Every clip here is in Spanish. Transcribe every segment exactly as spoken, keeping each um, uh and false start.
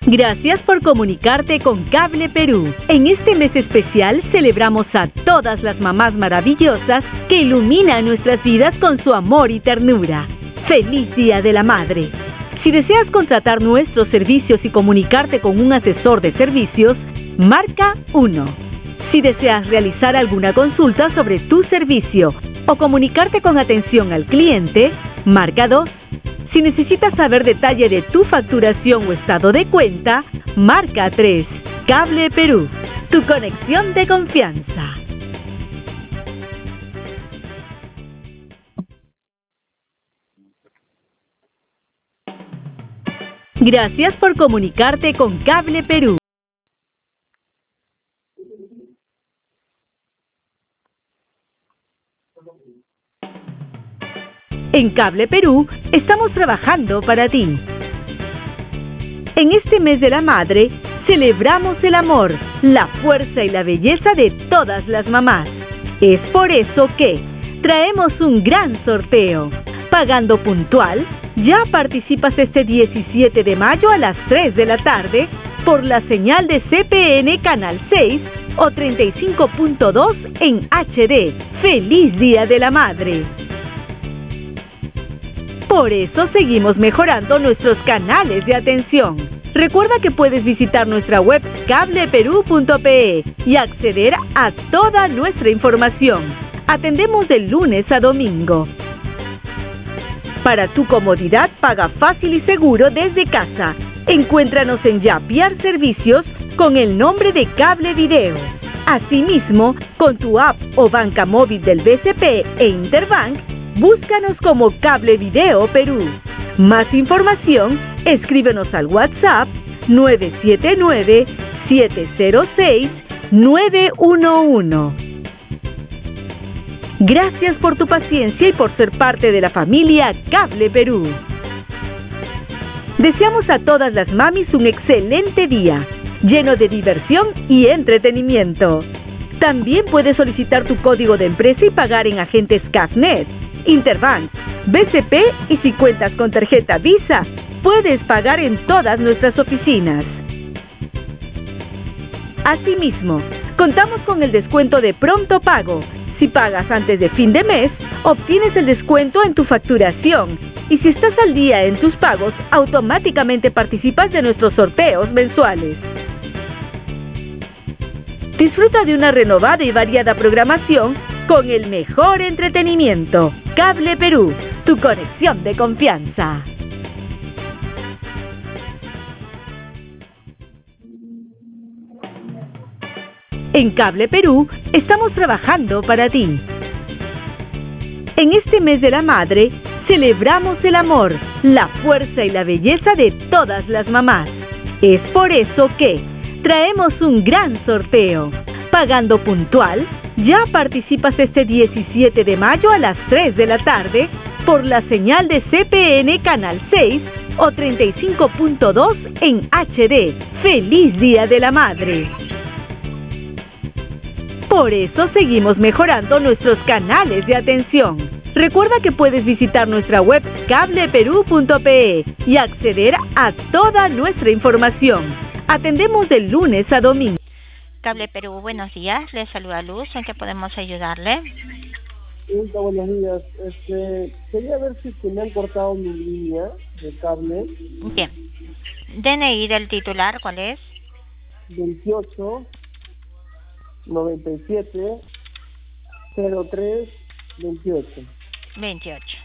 Gracias por comunicarte con Cable Perú. En este mes especial celebramos a todas las mamás maravillosas que iluminan nuestras vidas con su amor y ternura. ¡Feliz Día de la Madre! Si deseas contratar nuestros servicios y comunicarte con un asesor de servicios, marca uno. Si deseas realizar alguna consulta sobre tu servicio o comunicarte con atención al cliente, marca dos. Si necesitas saber detalle de tu facturación o estado de cuenta, marca tres. Cable Perú, tu conexión de confianza. Gracias por comunicarte con Cable Perú. En Cable Perú estamos trabajando para ti. En este mes de la madre, celebramos el amor, la fuerza y la belleza de todas las mamás. Es por eso que traemos un gran sorteo. Pagando puntual, ya participas este diecisiete de mayo a las tres de la tarde por la señal de C P N Canal seis o treinta y cinco punto dos en H D. ¡Feliz Día de la Madre! Por eso seguimos mejorando nuestros canales de atención. Recuerda que puedes visitar nuestra web cable perú punto pe y acceder a toda nuestra información. Atendemos de lunes a domingo. Para tu comodidad, paga fácil y seguro desde casa. Encuéntranos en Yapiar Servicios con el nombre de Cable Video. Asimismo, con tu app o banca móvil del B C P e Interbank, búscanos como Cable Video Perú. Más información, escríbenos al WhatsApp nueve siete nueve, siete cero seis, nueve uno uno. Gracias por tu paciencia y por ser parte de la familia Cable Perú. Deseamos a todas las mamis un excelente día, lleno de diversión y entretenimiento. También puedes solicitar tu código de empresa y pagar en agentes Cafnet, Interbank, B C P y si cuentas con tarjeta Visa, puedes pagar en todas nuestras oficinas. Asimismo, contamos con el descuento de pronto pago. Si pagas antes de fin de mes, obtienes el descuento en tu facturación. Y si estás al día en tus pagos, automáticamente participas de nuestros sorteos mensuales. Disfruta de una renovada y variada programación con el mejor entretenimiento. Cable Perú, tu conexión de confianza. En Cable Perú estamos trabajando para ti. En este mes de la madre, celebramos el amor, la fuerza y la belleza de todas las mamás. Es por eso que traemos un gran sorteo. Pagando puntual, ya participas este diecisiete de mayo a las tres de la tarde por la señal de C P N Canal seis o treinta y cinco punto dos en H D. ¡Feliz Día de la Madre! Por eso seguimos mejorando nuestros canales de atención. Recuerda que puedes visitar nuestra web cable perú punto pe y acceder a toda nuestra información. Atendemos de lunes a domingo. Cable Perú, buenos días. Les saluda Luz. ¿En qué podemos ayudarle? Hola, buenos días. Este, quería ver si se me han cortado mi línea de cable. Bien. D N I del titular, ¿cuál es? veintiocho, noventa y siete, cero tres, veintiocho. veintiocho.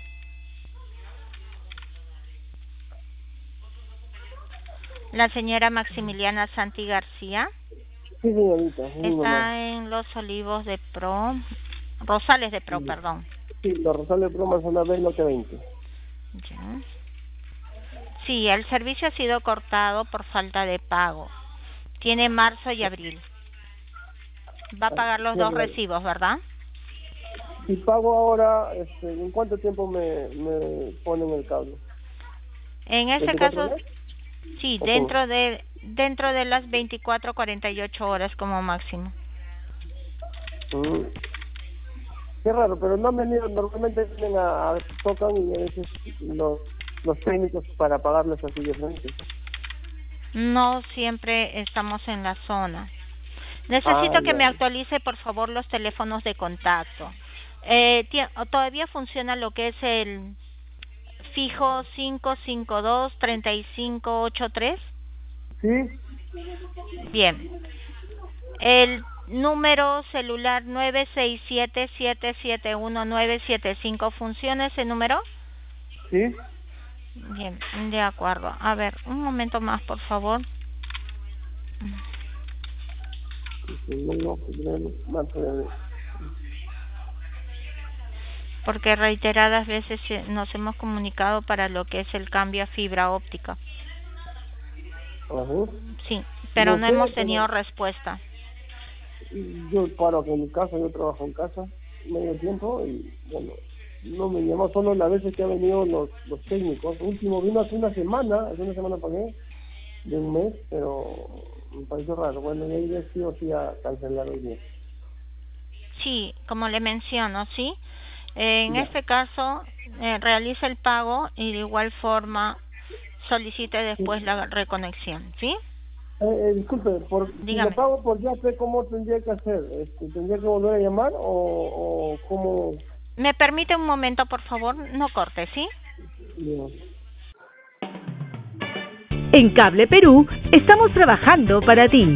La señora Maximiliana Santi García. Sí, señorita. Está en Los Olivos de Pro, Rosales de Pro, sí. Perdón. Sí, Los Rosales de Pro, Manzana B, Lote veinte. Ya. Sí, el servicio ha sido cortado por falta de pago. Tiene marzo y abril. Va a pagar los dos recibos, ¿verdad? Si pago ahora, este, ¿en cuánto tiempo me, me ponen el cable? En ese caso, sí, dentro de dentro de las veinticuatro a cuarenta y ocho horas como máximo. Mm. Qué raro, pero no han venido, normalmente vienen a, a tocan y a veces los, los técnicos para pagarles así de frente. No siempre estamos en la zona. Necesito Ah, que me ya. actualice, por favor, los teléfonos de contacto. Eh, tie- ¿Todavía funciona lo que es el fijo cinco cinco dos, tres cinco ocho tres? ¿Sí? Bien. El número celular nueve seis siete, siete siete uno, nueve siete cinco, ¿funciona ese número? ¿Sí? Bien, de acuerdo. A ver, un momento más, por favor. Segundo, febrero, marzo, abril. Porque reiteradas veces eh, nos hemos comunicado para lo que es el cambio a fibra óptica. Ajá. Sí, pero No no sé, hemos pero tenido respuesta. yo paro aquí en mi casa, yo trabajo en casa medio tiempo y bueno, no me llamó solo las veces que han venido los, los técnicos. Último vino hace una semana, hace una semana pagué, de un mes, pero me pareció raro. Bueno, y ahí decido sí a cancelar hoy día. Sí, como le menciono, sí. Eh, en Ya. este caso, eh, realice el pago y de igual forma solicite Sí. después la reconexión, ¿sí? Eh, eh, disculpe, por, si lo Dígame. pago por ya sé cómo tendría que hacer. Este, ¿Tendría que volver a llamar o, o cómo? ¿Me permite un momento, por favor? No corte, ¿sí? Digo, En Cable Perú estamos trabajando para ti.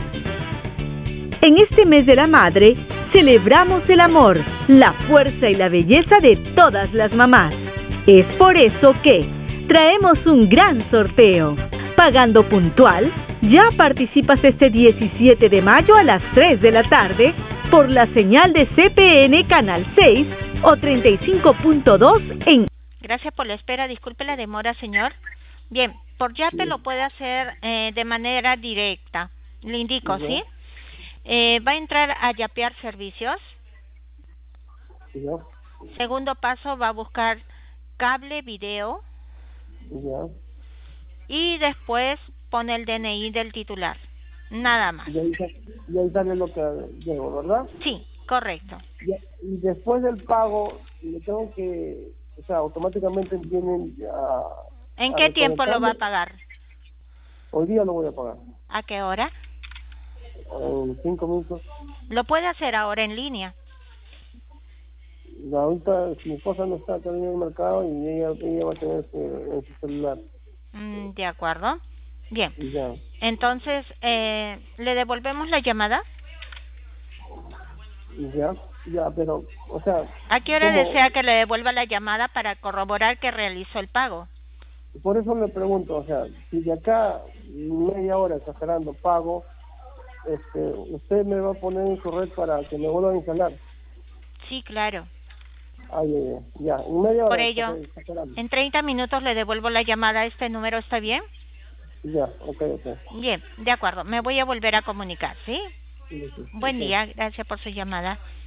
En este mes de la madre, celebramos el amor, la fuerza y la belleza de todas las mamás. Es por eso que traemos un gran sorteo. Pagando puntual, ya participas este diecisiete de mayo a las tres de la tarde por la señal de C P N Canal seis o treinta y cinco punto dos en... Gracias por la espera. Disculpe la demora, señor. Bien, por Yape sí, lo puede hacer eh, de manera directa. Le indico, ya, ¿sí? Eh, va a entrar a Yapear Servicios. ya, Segundo paso, va a buscar cable video ya. y después pone el D N I del titular. Nada más. Y ahí, sa- y ahí sale lo que llevo, ¿verdad? Sí, correcto. Y, y después del pago, le tengo que, o sea, automáticamente vienen ¿En a, a qué tiempo lo va a reconectarme. pagar? Hoy día lo voy a pagar. ¿A qué hora? En cinco minutos. Lo puede hacer ahora en línea. Ahorita mi esposa no está todavía en el mercado y ella, ella va a tener su, en su celular. Mm, de acuerdo. Bien. Y ya, Entonces, eh, ¿le devolvemos la llamada? y ya, ya, pero, o sea, ¿A qué hora como, desea que le devuelva la llamada para corroborar que realizó el pago? por eso le pregunto, o sea, si de acá media hora exagerando pago, este, usted me va a poner en su red para que me vuelva a instalar. Sí, claro. Ay, ya, ya, ya, en media Por hora ello, exagerando. en treinta minutos le devuelvo la llamada a este número, ¿está bien? Ya, ok, ok. Bien, de acuerdo. Me voy a volver a comunicar, ¿sí? Sí, sí, Buen ok. día, gracias por su llamada.